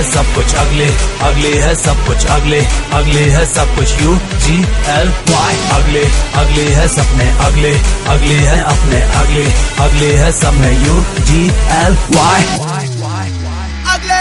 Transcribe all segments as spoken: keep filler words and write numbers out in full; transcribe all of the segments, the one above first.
सब कुछ अगले, अगले है सब कुछ अगले, अगले है सब कुछ यू जी एल वाई। अगले अगले है सपने अगले, अगले है अपने अगले, अगले है सब में यू जी एल वाई। अगले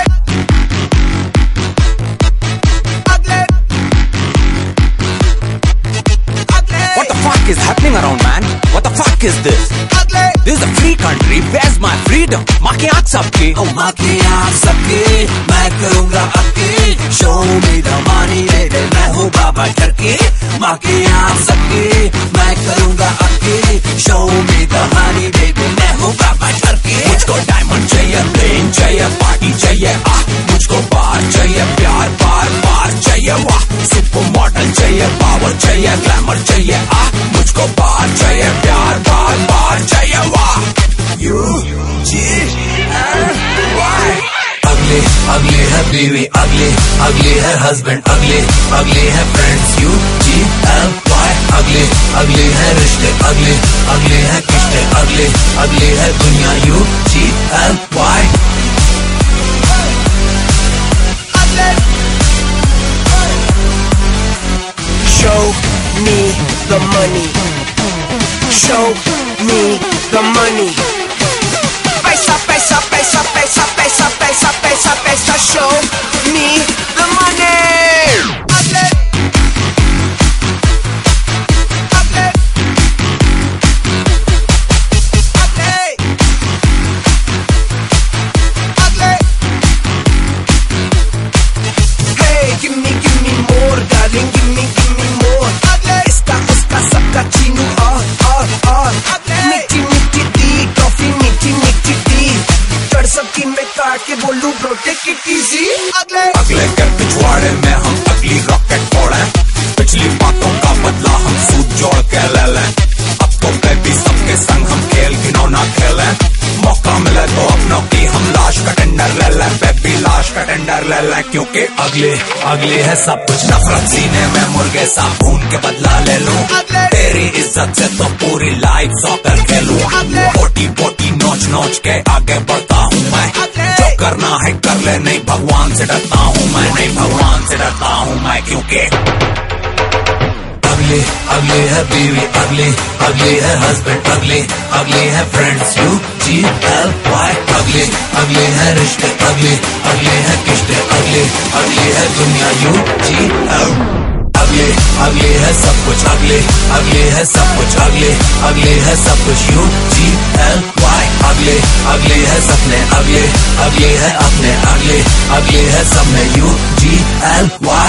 What the fuck is happening around, man? What the fuck is this? This is a free country. Where's my freedom? माँ की आँख सबकी, oh माँ की आँख सबकी, मैं करूँगा आपकी। Show me the money, baby, मैं हूँ बाबा टर्की। माँ की आँख सबकी, मैं करूँगा आपकी। Show me the money, baby, मैं हूँ बाबा टर्की। मुझको डायमंड चाहिए, प्लेन चाहिए, पार्टी चाहिए, आ मुझको बार चाहिए, प्यार बार बार चाहिए, वाह सुपर मॉडल चाहिए, पावर चाहिए, ग्लैमर चाहिए, आ मुझको बार चाहिए, प्यार बार बार चाहिए, वाह यू जी एल वाई। अगले अगले है बीवी अगले, अगले है हस्बैंड अगले, अगले है friends U G L Y. अगले अगले है रिश्ते अगले, अगले है किश्ते अगले, अगले है दुनिया U G L Y. Show me the money. Show me the money. Paisa, paisa, paisa, paisa, paisa, paisa, paisa, paisa. Show me the money. Ugly. Ugly. Ugly. Ugly. Hey, give me, give me more, darling. Give me, give me more. Ugly. Iska, uska, sabka chinu और और और मीठी मीठी दी toffee, मीठी मीठी दी कर सबकी मैं काट के बोलूं ब्रो टेक इट इजी। अगले अगले के पिछवाड़े में हम अगली रॉकेट फोड़े, पिछली बातों का बदला हम सूद जोड़ के ले लें। अब तो बेबी सबके संग हम खेल घिनौना खेलें, मौका मिले तो अपनों की हम लाश का टेंडर ले लें, बेबी लाश का टेंडर ले लें, क्योंकि अगले अगले है सब कुछ नफरत सीने में मुर्गे सा भून के बदला ले लूं, तेरी इज्जत से तो पूरी लाइफ सॉकर खेलूं। बोटी बोटी नोच नोच के आगे बढ़ता हूँ मैं, जो करना है कर ले, नहीं भगवान से डरता हूँ मैं, नहीं भगवान से डरता हूँ मैं, क्योंकि अगले अगले है बीवी अगले, अगले है हस्बैंड अगले, अगले है friends U G L Y. अगले अगले है रिश्ते अगले, अगले है किश्ते अगले, अगले है दुनिया यू जी एल। अगले अगले है सब कुछ अगले, अगले है सब कुछ अगले, अगले है सब कुछ यू जी एल वाई। अगले अगले है सपने अगले, अगले है अपने अगले, अगले है सब में यू जी एल वाई।